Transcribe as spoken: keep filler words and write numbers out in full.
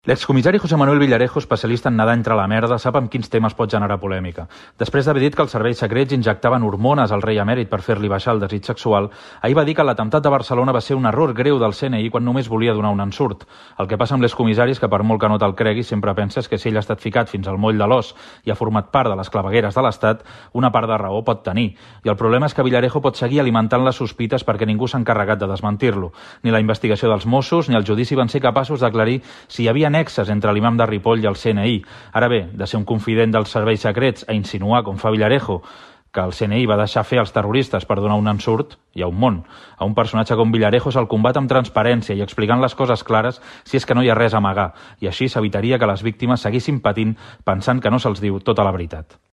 L'excomissari José Manuel Villarejo, especialista en nedar entre la merda, sap amb quins temes pot generar polèmica. Després d'haver dit que els serveis secrets injectaven hormones al rei emèrit per fer-li baixar el desig sexual, ahir va dir que l'atemptat de Barcelona va ser un error greu del C N I quan només volia donar un ensurt. El que passa amb l'excomissari és que per molt que no te'l creguis, sempre penses que si ell ha estat ficat fins al moll de l'os i ha format part de les clavegueres de l'Estat, una part de raó pot tenir. I el problema és que Villarejo pot seguir alimentant les sospites perquè ningú s'ha encarregat de desmentir-lo. Ni la investigació dels Mossos ni el judici van ser capaços d'aclarir si hi havia nexes entre l'imam de Ripoll i el C N I. Ara bé, de ser un confident dels serveis secrets a insinuar, com fa Villarejo, que el C N I va deixar fer els terroristes per donar un ensurt, hi ha un món. A un personatge com Villarejo se'l combat amb transparència i explicant les coses clares si és que no hi ha res a amagar, i així s'evitaria que les víctimes seguissin patint pensant que no se'ls diu tota la veritat.